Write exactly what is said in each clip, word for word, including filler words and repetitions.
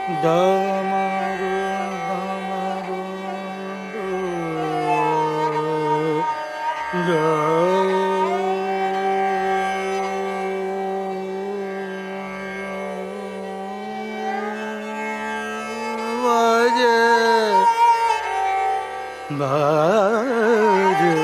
Damaru, Damaru, Damaru, Bhaja.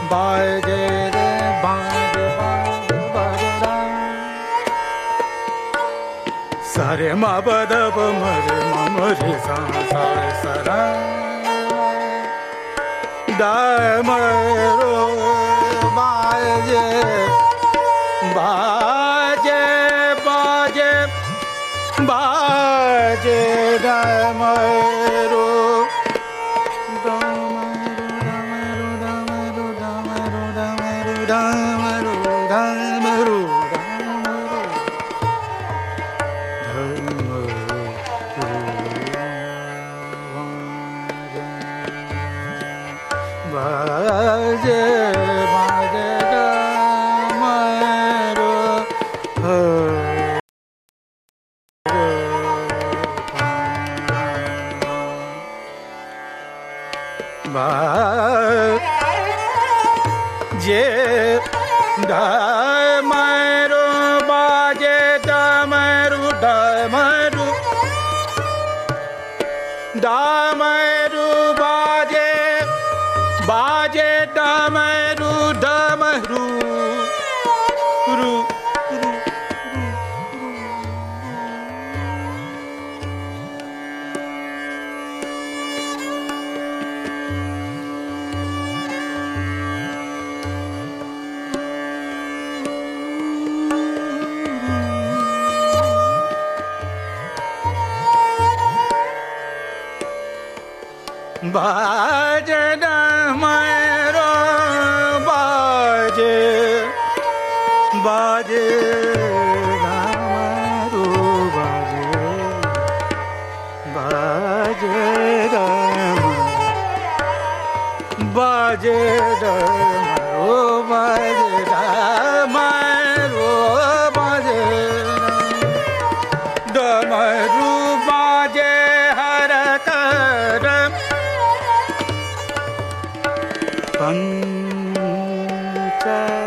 बाजे रे बाजे बाजे बाजे सारे मा पद प म रे म म रे सा सा सा रा दा म रो बाजे बाजे बाजे बाजे दा म रो जे डमरू बाजे डमरू डमरू डमरू बाजे बाजे डमरू डमरू रू बाजे डमरू बाजे बाजे डमरू बाजे बाजे डमरू बाजे डमरू बाजे डमरू बाजे डमरू बाजे हर कर पंच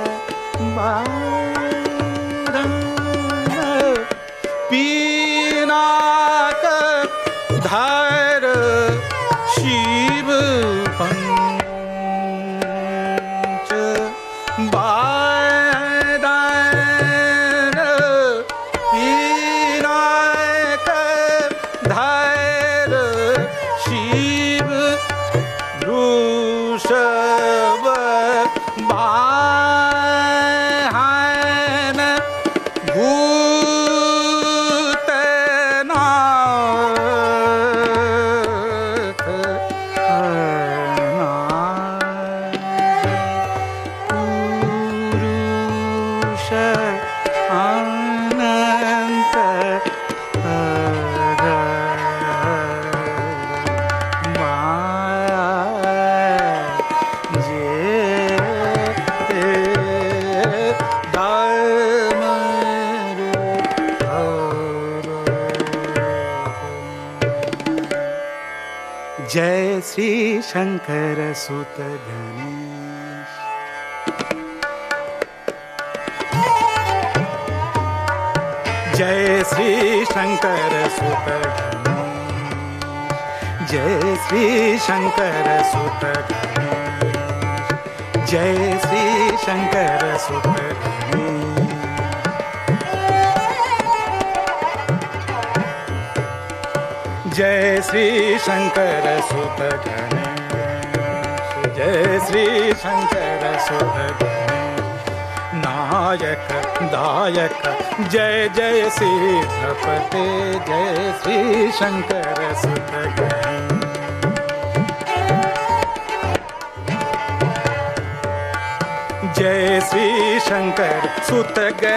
पीनाक धर शिव पंच बादन पीनाक धर शिव वृषभ वाहन भूतनाथ पुरुष अनंत जय श्री शंकर सुत गणेश जय श्री शंकर सुत गणेश जय श्री शंकर सुत गणेश जय श्री शंकर सुत गणेश जय श्री शंकर सुत गणेश जय श्री शंकर सुत गणेश नायक दायक जय जय सिद्धपते जय श्री शंकर सुत गणेश जय श्री शंकर सुत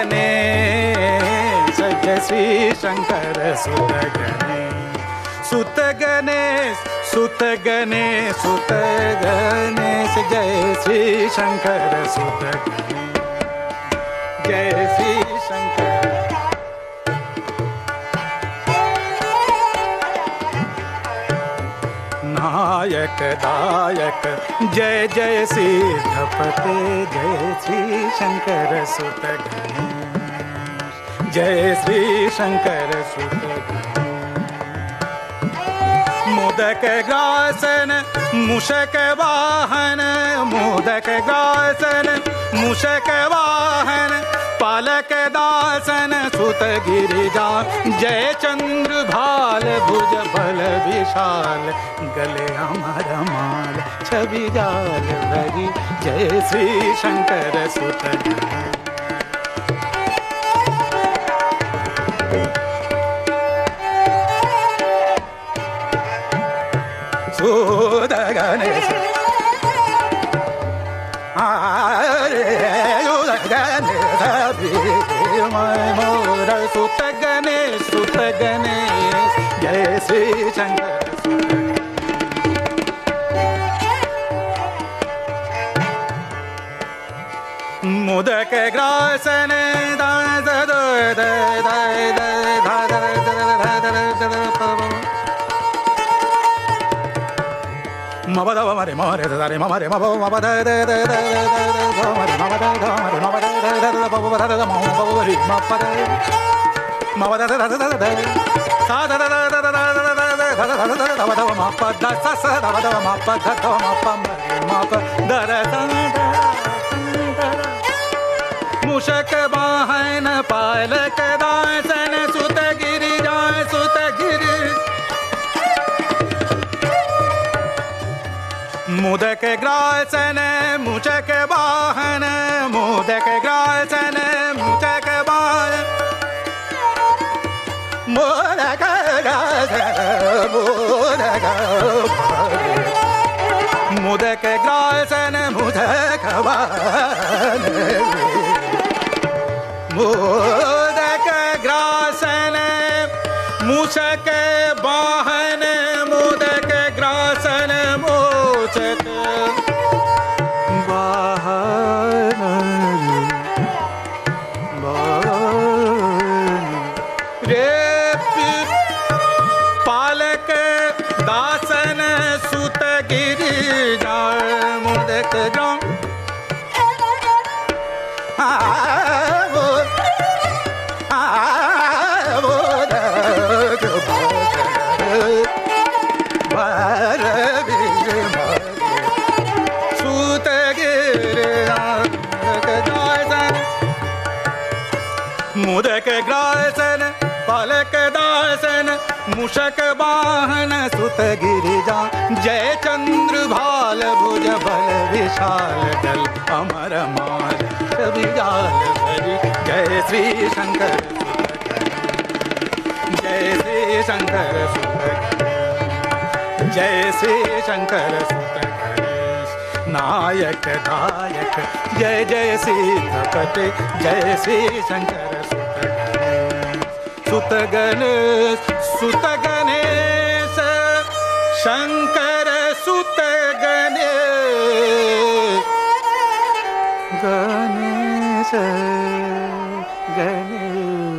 गणेश जय श्री शंकर सुत गणेश सुत गणेश सुत गणेश सुत गणेश जय श्री शंकर सुत गणेश जय श्री शंकर नायक दायक जय जय सिद्धपते जय श्री शंकर सुत गणेश जय श्री शंकर सुत गणेश मोदक ग्रासन मूषक वाहन मोदक मोदक ग्रासन मूषक वाहन पालक दासन सुत गिरिजा जय चंद्र भाल भुज बल विशाल गले अमर माल छवि जाल भरी जय श्री शंकर सुत सुत गणेश मोर सुत गणेश सुत गणेश जय श्री शंकर मोदक ग्रासन मबद मरे मरे दरे मरे मब मबद दे दे दे मरे मबद मरे मबद दे दे मबद दे मबद मबद मबद दे दे दे सा दे दे दे दे दे मबद मबद सा सा मबद मबद ध मबद मबद दरे मूषक वाहन पालक दासन सुत गिरिजा सुत गिरि मोदक ग्रासन मूषक वाहन मोदक ग्रासन मूषक वाहन मोदक ग्रासन मोदक मोदक ग्रासन मोदक वाहन मोदक ग्रासन मूषक वाहन मोदक ग्रासन मूषक वाहन रे पालक दासन सुत गिरिजा मोदक ग्राम मोदक ग्रासन पालक दासन मूषक वाहन सुत गिरिजा जय चंद्र भाल भुज बल विशाल दल अमर माल विजाल भरी जय श्री शंकर जय श्री शंकर जय श्री शंकर सुत नायक दायक जय जय सीतापति जय श्री शंकर सुत गणेश सुत गणेश शंकर सुत Ganesh Ganesh Ganesh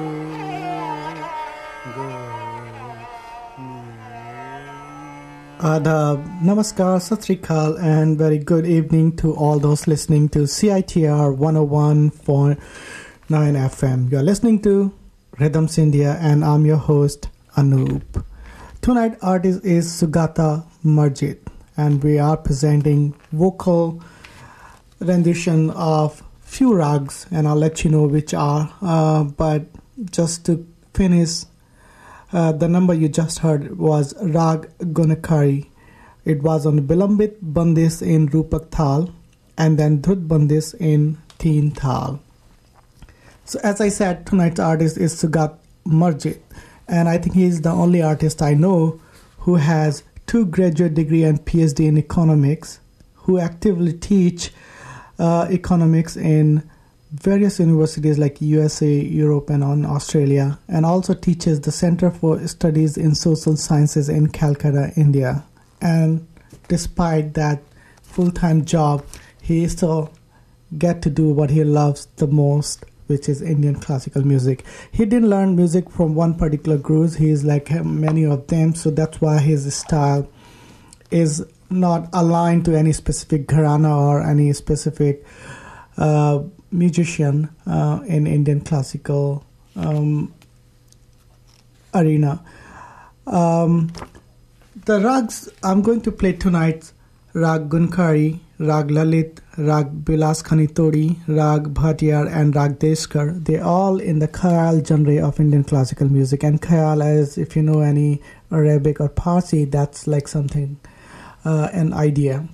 Adab, Namaskar, Sat Sri Akal, and very good evening to all those listening to C I T R one oh one point nine F M. You are listening to Rhythms India, and I'm your host, Anup. Tonight's artist is Sugata Marjit, and we are presenting vocal rendition of few rags, and I'll let you know which are. Uh, but just to finish, uh, the number you just heard was Rag Gunakari. It was on Bilambit Bandis in Rupak Thal, and then Dhrut Bandis in Teen Thal. So as I said, tonight's artist is Sugat Marjit, and I think he is the only artist I know who has two graduate degree and P H D in economics, who actively teach uh, economics in various universities like U S A, Europe, and on Australia, and also teaches the Center for Studies in Social Sciences in Calcutta, India. And despite that full-time job, he still get to do what he loves the most, which is Indian classical music. He didn't learn music from one particular guru. He is like many of them, so that's why his style is not aligned to any specific gharana or any specific uh, musician uh, in Indian classical um, arena. Um, the rags I'm going to play tonight, Rag Gunkari, Rag Lalit, Rag Bilas Khani Todi, Rag Bhatiyar and Rag Deskar. They're all in the Khayal genre of Indian classical music. And Khayal, as if you know any Arabic or Parsi, that's like something, uh, an idea.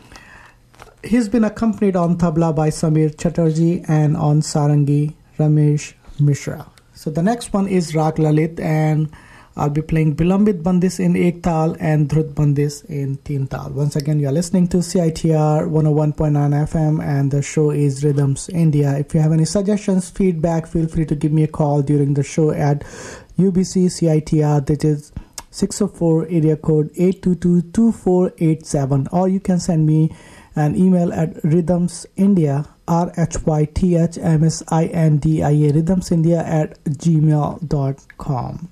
He's been accompanied on tabla by Samir Chatterjee and on sarangi Ramesh Mishra. So the next one is Rag Lalit, and I'll be playing Bilambit Bandis in Ek Tal and Dhrut Bandis in Teen Tal. Once again, you're listening to C I T R one oh one point nine F M and the show is Rhythms India. If you have any suggestions, feedback, feel free to give me a call during the show at U B C C I T R, that is six oh four area code eight two two, two four eight seven, or you can send me an email at rhythmsindia, R H Y T H M S I N D I A, rhythmsindia at gmail dot com.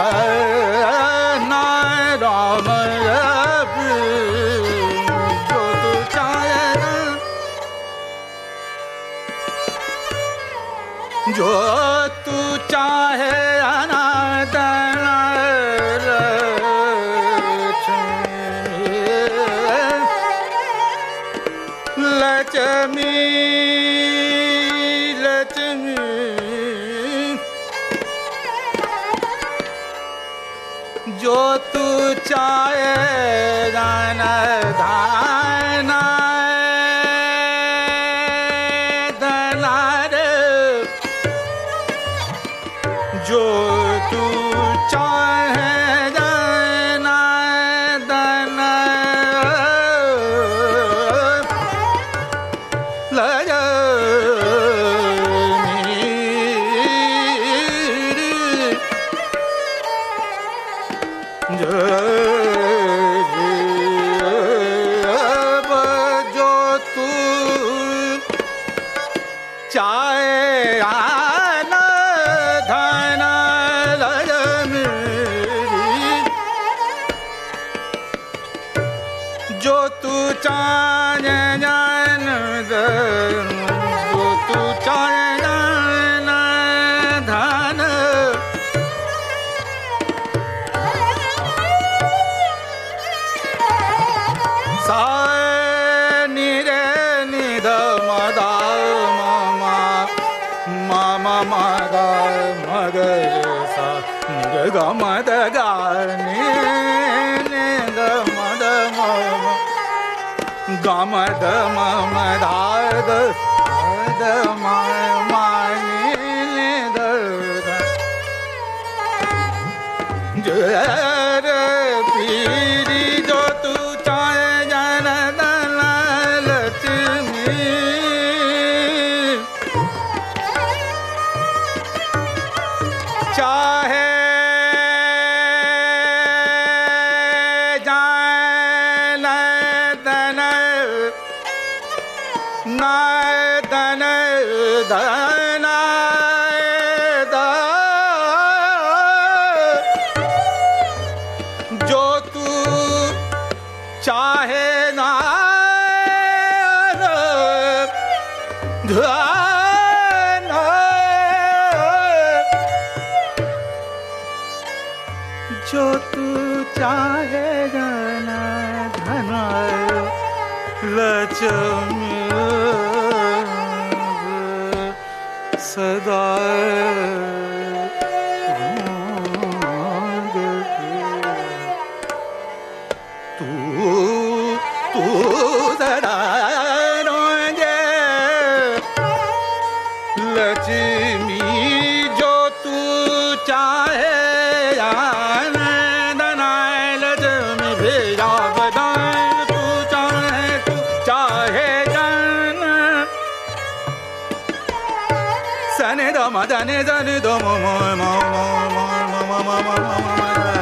Ram जो तू चाहे अनादन लक्ष्मी लक्ष्मी जो तू चाहे दान दान दनार जो तू चाहे दान दान जो तू चाहे आन धन जो तू चाहे जान जो तू चाहे जान धन सा नि रे नि ध म द म म म म ग म ग रे सा नि रे ग म द ग नि नि द म द म ग म द म म द द द म म नि नि द द ज रे पीरी जो तू चाहे जान दन लक्ष्मी चाहे जान दन न दन धन जो तू चाहे ना धन जो तू चाहे जाना धन लक्ष्मी सदा तू तू सदा रोंगे लक्ष्मी जो तू चाहे लक्ष्मी भेजा बदाए तू चाहे तू चाहे जान सने द म दने दने द म म म म म म म म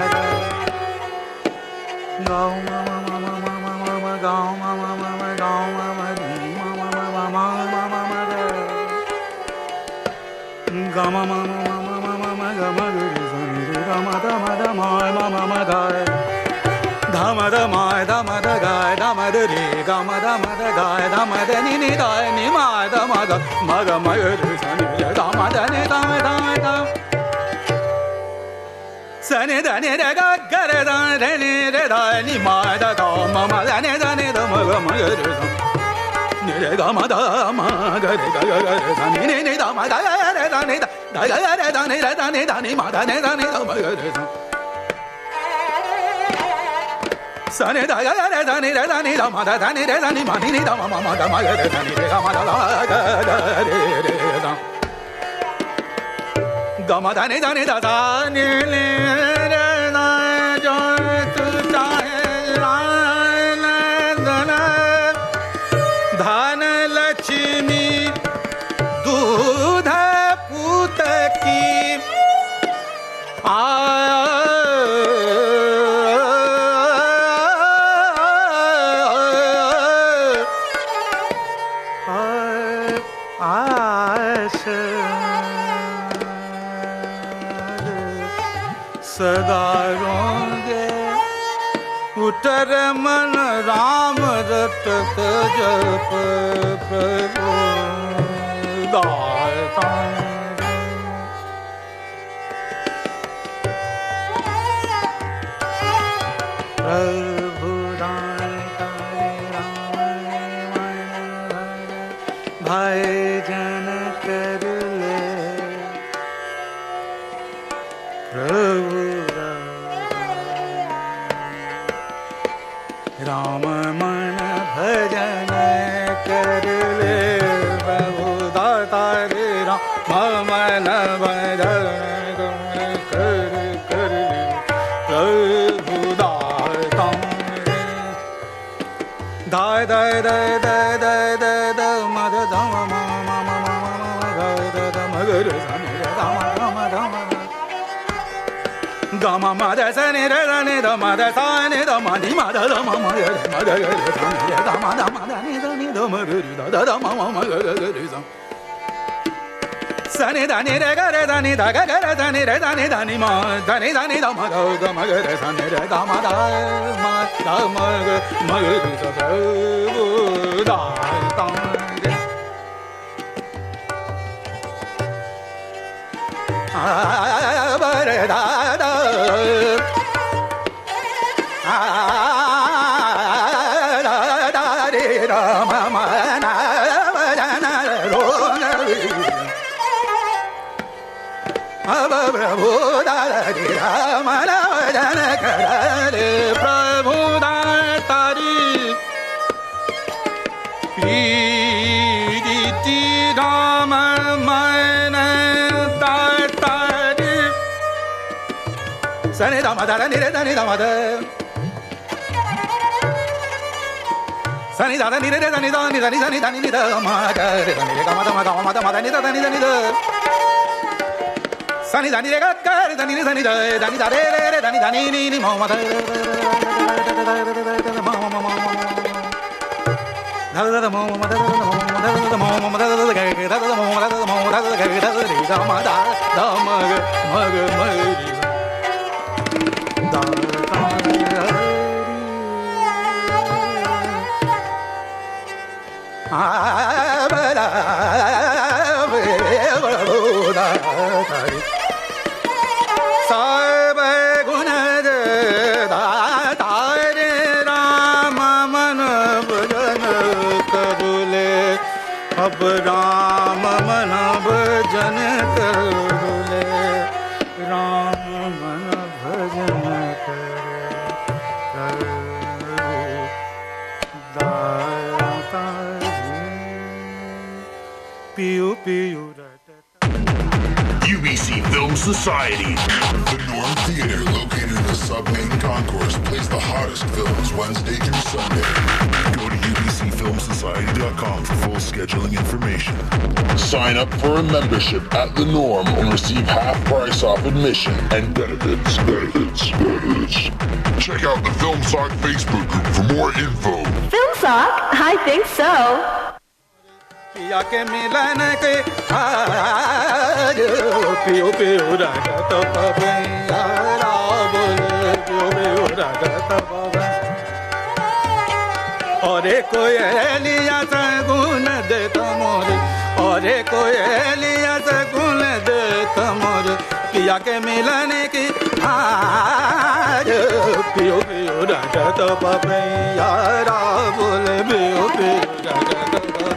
गाओ म म म म म म गाओ म म म म गाओ म म म म म म म म ग म म म म म म म ग म ग रे सनि रे ग म द म द म म म म ग ध म द म द म द ग ध म द रे ग म द म द ग ध म द नि नि द नि म द म ग म ग म ग रे सनि रे ग म द नि द म द द सनि द नि रे ग ग रे द रे नि रे द नि म द द म म द नि द नि द म ग म ग रे स नि रे ग म द म ग रे ग ग रे स नि नि नि द म द रे द नि द द ग रे द नि रे द नि द नि म द नि द नि द म ग रे स सनि द ग रे द नि रे द नि द म द द नि रे द नि म नि नि द म म म ग म ग रे द नि रे ग म द ग ग रे रे द ग म द नि द नि द द नि नि रे द जो तू चाहे लान धन धन लक्ष्मी दूध पूत की आ सदा रोंगे उतर मन राम रटत जप प्रभु दाता भाई जन कर ले प्रभु राम मन भजन कर ले प्रभु दाता रे राम मन भजन कर कर ले प्रभु दाता दाय दाय दाय दाय दाय दाय दाय मद धम म म म म म ग द म ग र स नि र ग म ग म ग म ग म म द स नि र र नि द म द स नि द म नि म द द म म ग र म द ग र स नि र ग म द म द नि द नि द म ग ri द द द म म म ग ग ग ri स स नि द नि र ग र द नि द ग ग र द नि र द नि द नि म द नि द नि द म ग ग म ग र स नि र ग म द म द म ग म ग ri स द bu da da a ba re da da a da da re ra ma ma na ba da na ro na a ba ba bu da re ra ma na ba da na ka re prabhu da ta ri Priti Rama Mana Tatari Sani Dama Dara Nire Dani Dama Da Sani Dara Nire Dani Dani Dani Dani Dani Dama Da Dani Dama Dama Dama Dama Dani Dani Dani Da Sani Dani Re Gat Gar Dani Dani Da Dani Da Re Re Dani Dani Ni Ni Mama Da Mama Mama da da da mo ma da da da mo da da da mo ma da da da ga ga da da mo da da da mo da da da ga ga da da ri da ma da da ma ga ma ga ma ri da da ri a ba da ba da da ri sa ba gun de da da re ram man अब राम मन भजन कर ले राम मन भजन कर दाता पियो पियो U B C Film Society. The Norm Theater, located in the sub-main concourse, plays the hottest films Wednesday through Sunday. Go to U B C film society dot com for full scheduling information. Sign up for a membership at The Norm and receive half price off admission and benefits, benefits, benefits. Check out the Film Sock Facebook group for more info. Film Sock? I think so. पिया के मिलन के आज पियो पियो रागत पवैया बोल पियो पियो रागत पवैया और कोयलिया सगुन दे तमोर और कोयलिया सगुन दे तमोर पिया के मिलन की आज पियो पियो रागत पवैया बोल पियो पियो रागत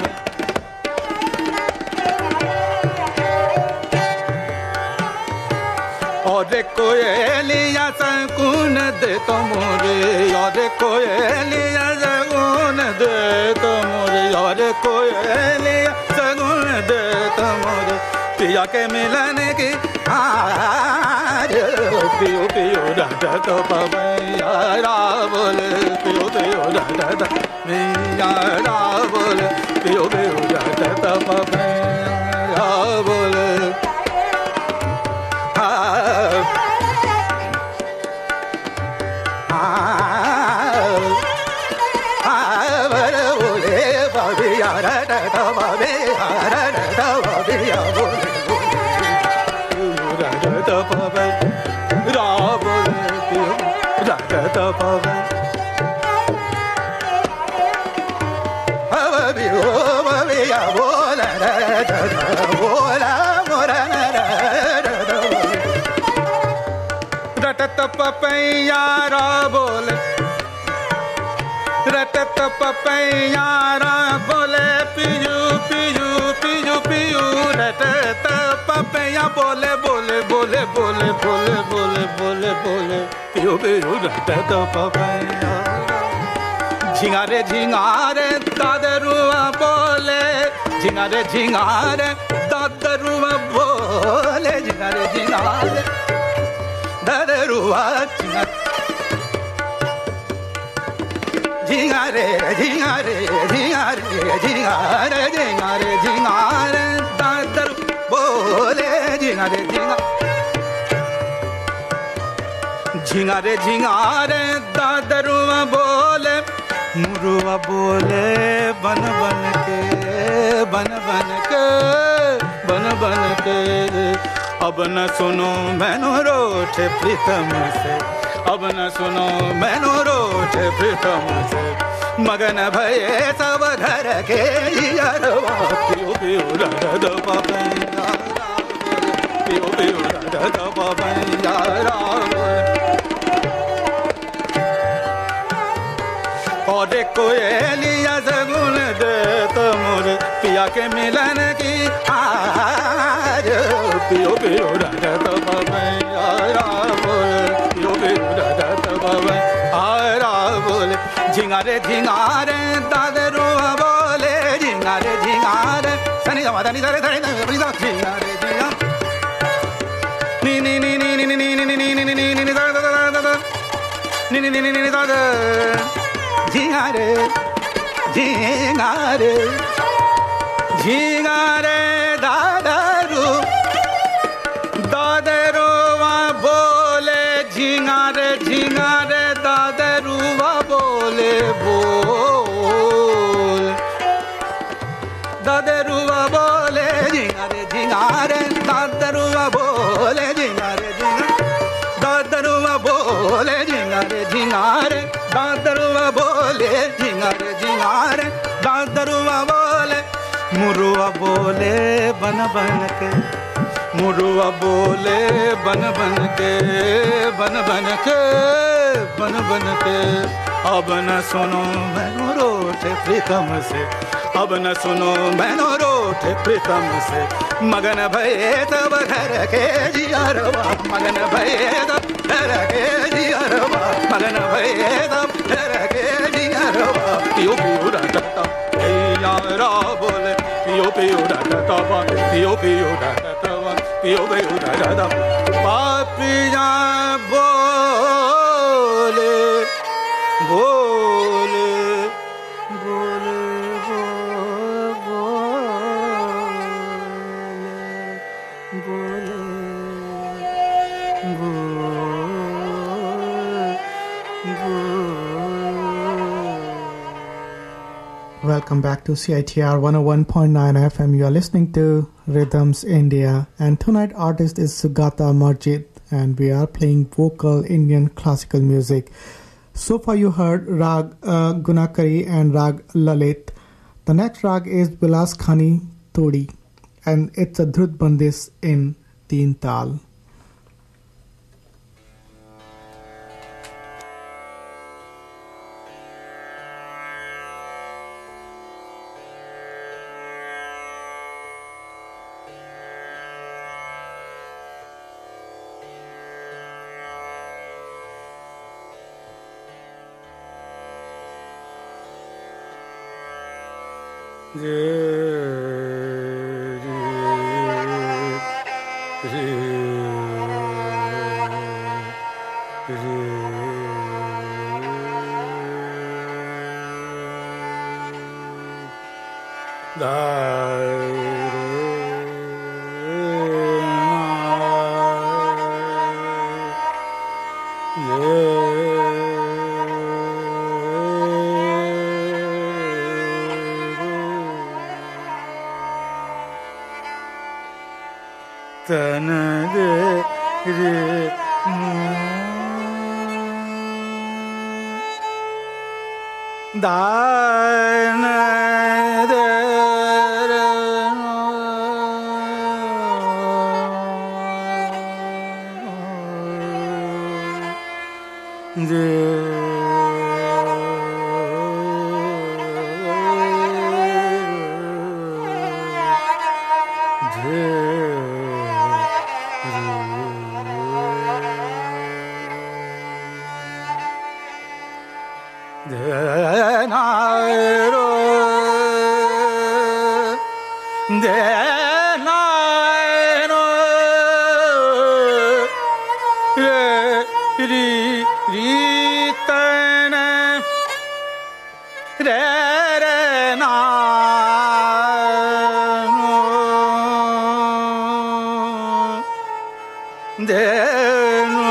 और कोयलिया सगुन दे तमोरे और कोयलिया सगुन दे तमोरे और कोयलिया सगुन दे तमोरे पिया के मिलन की आज पियो पियो राधा तो पवैया बोल पियो पियो राधा मैया बोल पियो पियो राधा तो पवैया बोल पपैया बोल रटत पपैयारा बोले पियू पियू पियू पियू रट त पपैया बोले बोले बोले बोले बोले बोले बोले बोले पियू पियू रट त पपैया झिंगारे झिंगारे दादरुआ बोले झिंगारे झिंगारे दादरुआ बोले झिंगारे झिंगारे दादरुआ झिंगारे झिंगारे झिंगारे झिंगारे झिंगारे झिंगारे झिंगारे दादर बोले झिंगारे झिंगारे झिंगारे दादरुआ बोले मुरुआ बोले बन बन के बन बन के बन बन के अब न सुनो मैनो रोठ प्रीतम से अब न सुनो मैनो रोठ प्रीतम से मगन भये सब घर के यारवा पियो पियो रद पपैया पियो पियो रद पपैया और कोयलिया सगुन दे तो मोर पिया के मिलन की आज पियो पियो रद पपैया पियो पियो रद पपैया बोले झिंगारे झिंगारे दादरुआ बोले झिंगारे झिंगारे सनी जमा धनी धरे धरे धरे झिंगारे झिंगा नी नी नी नी नी नी नी नी नी नी नी नी दा दा दा दा नी नी नी नी नी दा दा झिंगारे झिंगारे झिंगारे दादरू दादरुआ बोले झिंगारे झिंगारे दादरुआ बोले बोल दादरुआ बोले झिंगारे झिंगारे दादरुआ बोले झिंगारे झिंगारे दादरुआ बोले झिंगारे झिंगारे दादरुआ बोले झिंगारे झिंगारे दादरुआ बोले मुरुआ बोले बन बन के मुरुआ बोले बन बन के बन बन के बन बन के अब न सुनो मैनो रोठ प्रीतम से अब न सुनो मैनो रोठ प्रीतम से मगन भये तब घर के जियरवा मगन भये तब घर के जियरवा मगन भये तब घर के जियरवा पियो पियो रटता यारा बोले पियो पियो रटता पियो पियो रटता पियो पियो रटता पापिया बोले बोले बोले Welcome back to C I T R one oh one point nine F M. You are listening to Rhythms India, and tonight artist is Sugata Marjit, and we are playing vocal Indian classical music. So far you heard Rag uh, Gunakari and Rag Lalit. The next rag is Vilas Khani Todi, and it's a Dhrut Bandis in Teen Tal. de na no re ri ri ta na re re na no de no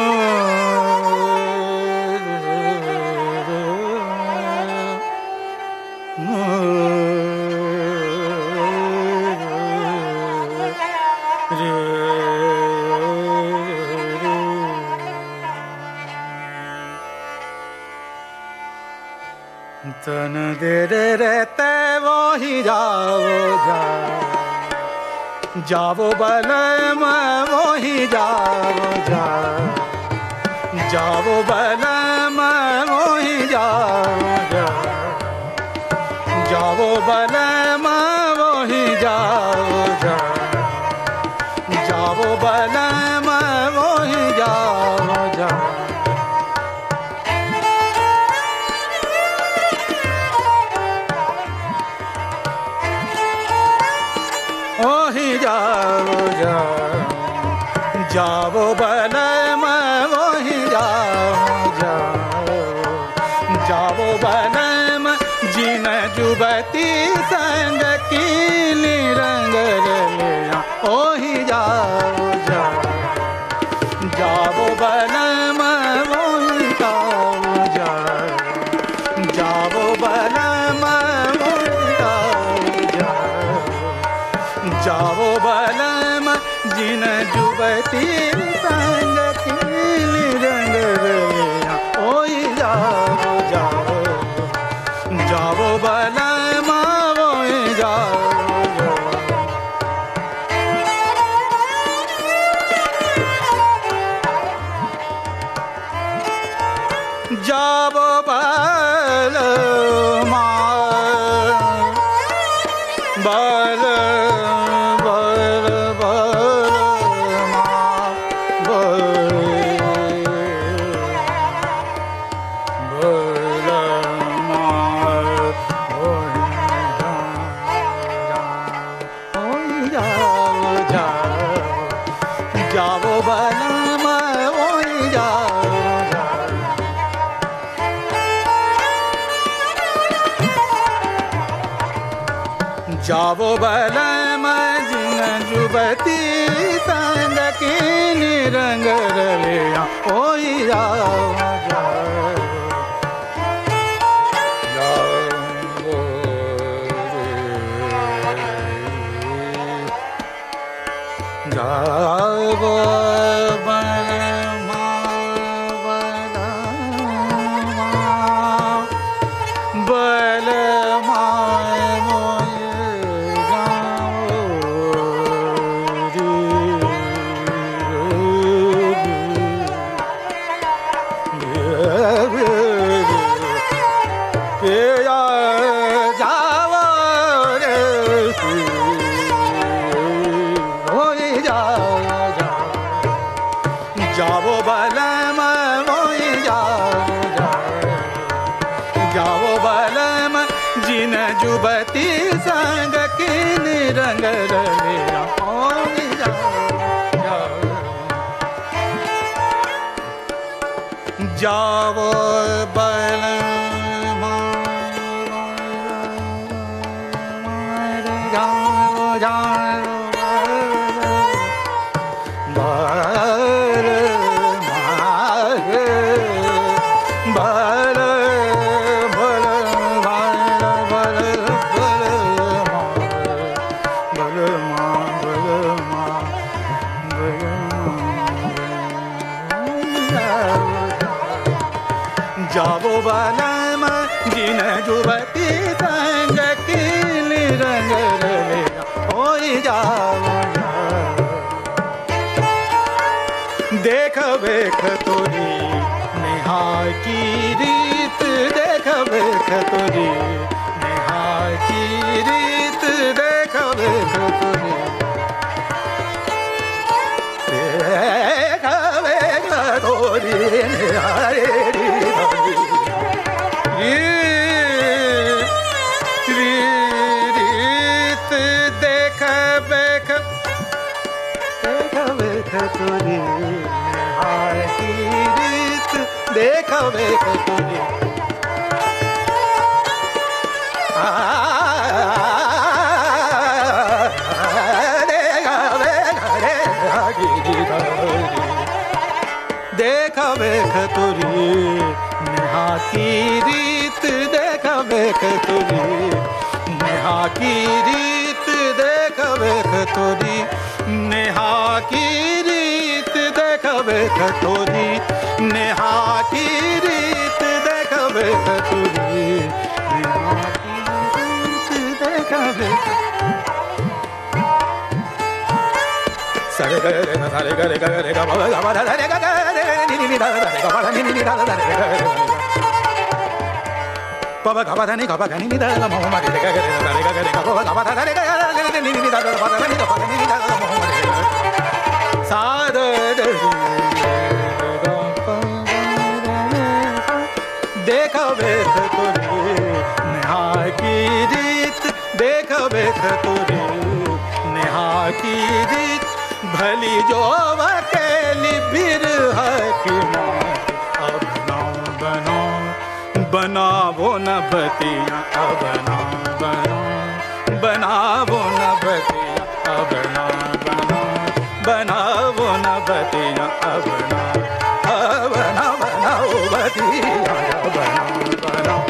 तन दे रे रहते वो ही जाओ जाओ जाओ बलम वो ही जाओ जाओ जाओ बलम वो ही जाओ जाओ जाओ बलम वो ही जाओ जाओ जाओ बलम वो ही जाओ जाओ ओही जाओ जाओ जाओ बलम वही जाओ जाओ जाओ बलम जिन जुबती संग की रंग लिया ओही जाओ जाओ जाओ बलम वही जाओ जाओ जाओ बलम वही जाओ जाओ जाओ बलम जिन जुबती संग की रंग लिया ओही जाओ जाओ जाओ बलम वही जाओ जाओ बलम बल जाओ बलम वही जाओ जाओ बलम जिन जुबती संग की रंग लिया ओही जाओ जाओ जाओ बलम बलम जाओ बलम वही जाओ जाओ जाओ बलम जिन जुबती संग की रंग लिया ओही जाओ जाओ बलम जाओ जाओ जाओ बलम जिन जुबती संग की रंग लिया ओही जाओ देख बेख तोरी निहार की रीत देख बेख तोरी निहार की रीत देख बेख तोरी देख बेख तोरी निहार रीत देख वेख तुरी निहाय की रीत देख वेख तुरी देख वेख तुरी नेहा की रीत देख वेख तुरी नेहा की रीत देख वेख तुरी नेहा की रीत देख वेख तुरी नेहा की रीत देख वेख तुरी नेहा की रीत देख वेख सरे ग रे ग रे ग रे ग रे ग ब ग ब रे ग ग रे नि नि नि दा दा रे ग ब नि नि नि दा दा रे ग रे प ब ग ब दा नि ग ब ग नि नि दा दा म म रे ग ग रे दा रे ग ग रे ग ब ग ब दा रे ग रे नि नि नि दा दा ब दा नि ग ब नि नि दा दा म म रे सा द द देख वेख तुरी नेहा की रीत देख वेख तुरी नेहा की रीत भली जो अकेली बिरह की मौत अब ना बनो बनावो न बतिया अब ना बनो बनावो न बतिया अब ना बनो बनावो न बतिया अब ना अब ना बनाओ बतिया अब ना बनो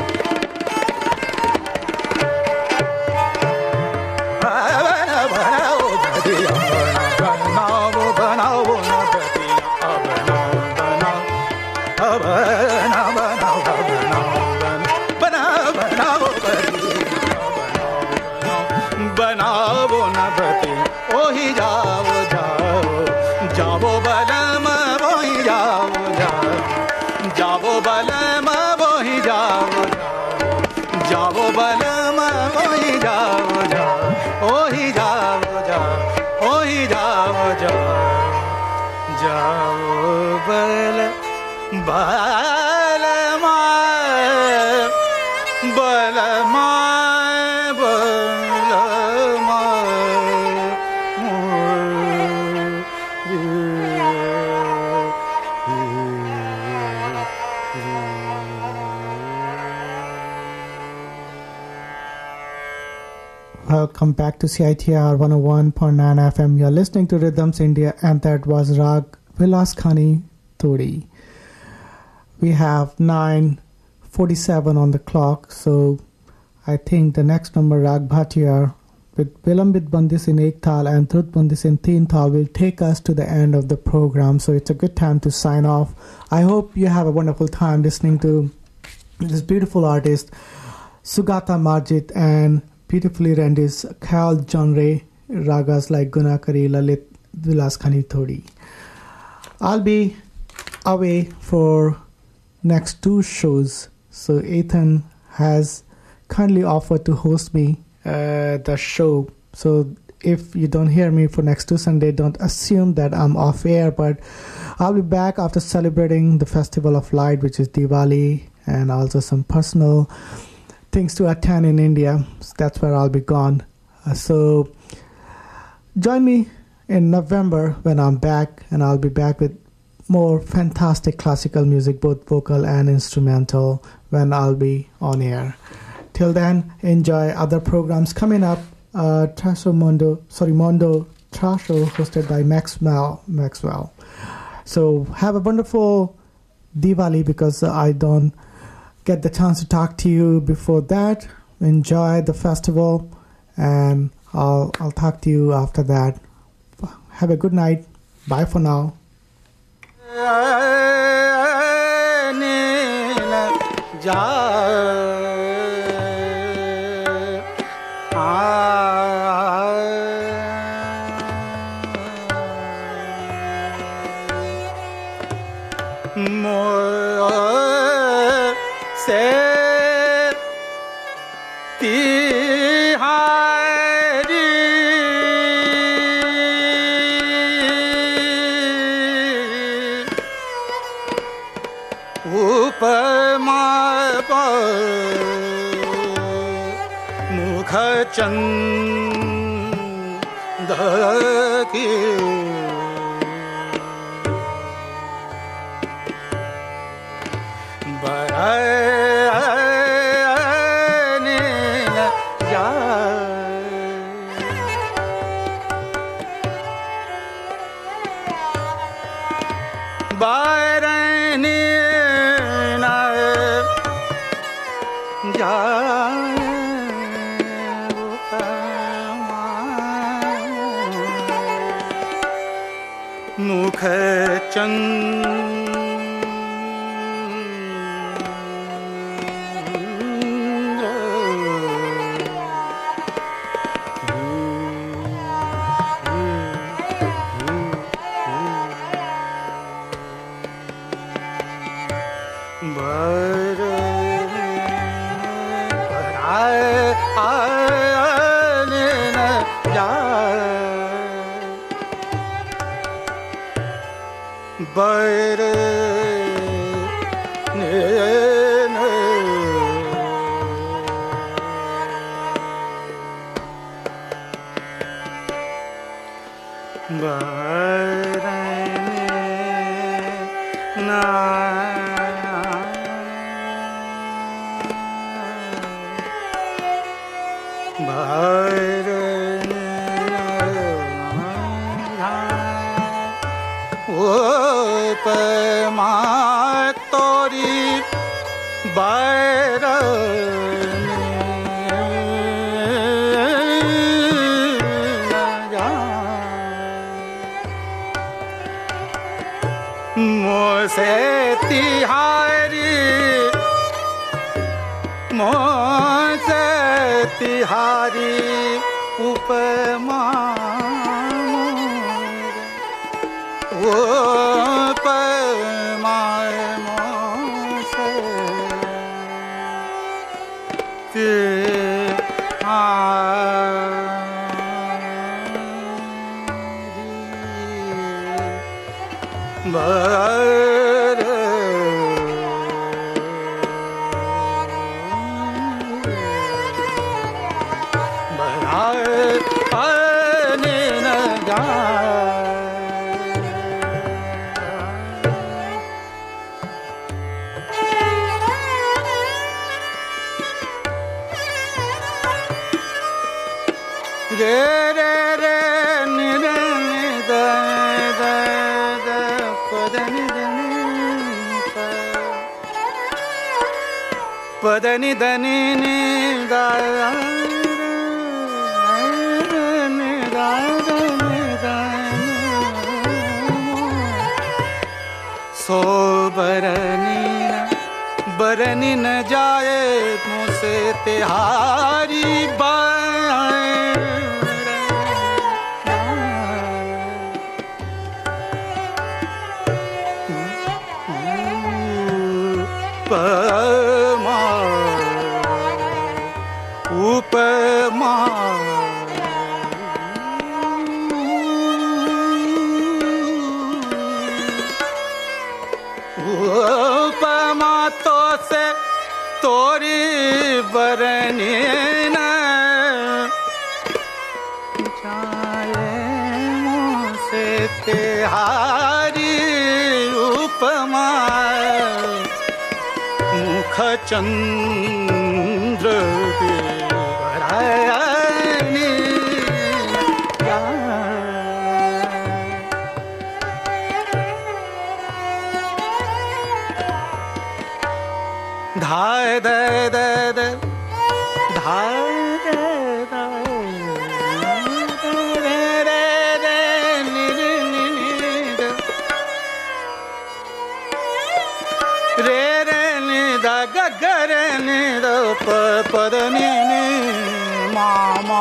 बनावो न बती ओही जाओ जाओ जाओ बलम वही जाओ जाओ जाओ बलम वही जाओ जाओ बलम वही जाओ जाओ ओही जाओ जाओ ओही जाओ जाओ जाओ बल बलमा बलमा Welcome back to C I T R one oh one point nine F M. You're listening to Rhythms India, and that was Rag Vilas Khani Todi. We have nine forty-seven on the clock, so I think the next number, Rag Bhatia, with Vilambit Bandis in Ek Tal and Trut Bandis in Teen Tal, will take us to the end of the program, so it's a good time to sign off. I hope you have a wonderful time listening to this beautiful artist, Sugata Majid, and beautifully rendered Khyal genre ragas like Gunakari, Lalit, Vilas Khani Todi. I'll be away for next two shows, so Ethan has kindly offered to host me uh, the show. So if you don't hear me for next two Sunday, don't assume that I'm off air, but I'll be back after celebrating the Festival of Light, which is Diwali, and also some personal things to attend in India. So that's where I'll be gone. Uh, so join me in November when I'm back, and I'll be back with more fantastic classical music, both vocal and instrumental, when I'll be on air. Till then, enjoy other programs coming up. Uh, Trasho Mondo, sorry, Mondo Trasho, hosted by Maxwell. Maxwell. So have a wonderful Diwali, because I don't get the chance to talk to you before that. Enjoy the festival, and I'll I'll talk to you after that. Have a good night. Bye for now. चंद की मुख बर मोसे तिहारी मोसे तिहारी उपमा उपमा मोसे बर बराए पाने न रे रे रे नि रे नि द द द पद नि द नि पद नि द नि नि द नि द नि द सो बरनी बरनी न जाए मुझसे तिहारी उपमा उपमा उपमा तो से तोरी बरनी न जाए मुझसे तिहारी उपमा मुख चंद्र रायनी धाय दे दे दे धाय दे रे रे रे नि रे नि नि रे रे नि द ग ग रे नि द प प द नि नि मा मा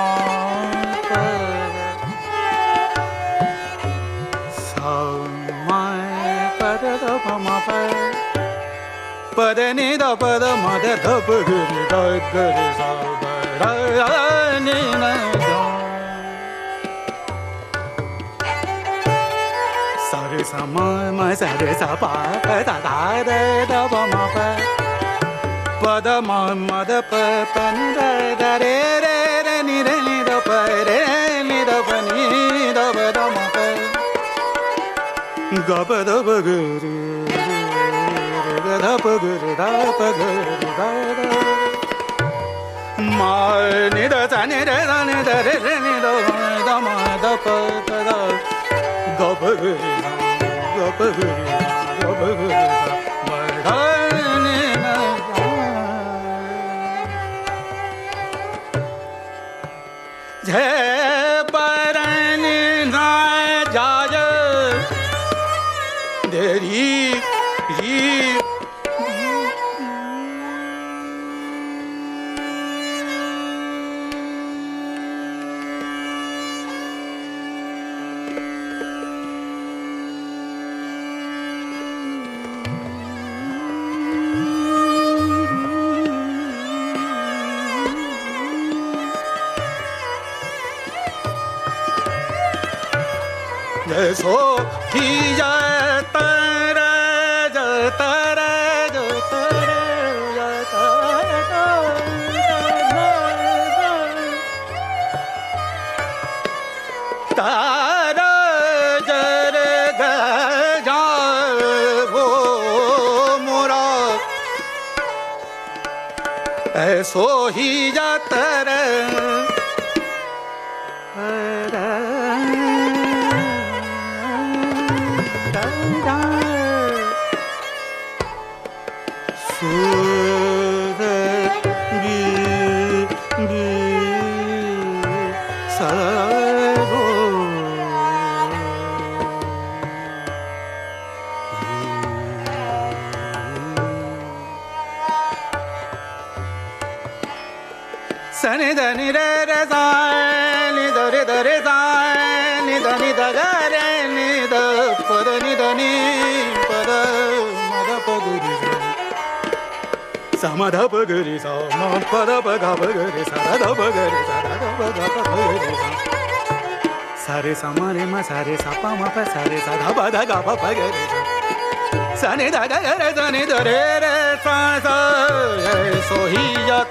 सा मा प द द प म प पद नि द पद म द ध प ग नि द ग रे सा ब र नि न सा रे सा म म सा रे सा प प द द द द प म प पद म म द प प नि द द रे रे रे नि रे नि द प रे नि द प नि द प द म प ग प द प ग रे ग ध प ग रे ध प ग रे ध मा नि ध सा नि रे ध नि ध रे रे नि ध ध म ध प ध ध ग प ग रे ग प ग रे ग प ग रे म ध नि न झे परनि न जाय दे री री सो ही जा तर जा तर जा तर जा तर जर ग जा वो मोरा ऐसो ही जा तर सनि ध नि रे रे सा नि ध रे ध रे सा नि ध नि ध ग रे नि ध प ध नि ध नि प ध म ध प ग रे सा म ध प ग रे सा म प ध प ग प ग रे सा ध प ग रे सा ध प ग प ग रे सा सा रे सा म रे म सा रे सा प म प सा रे सा ध प ध ग प प ग रे सा सा नि ध ग रे सा नि ध रे रे सा सा सो ही जा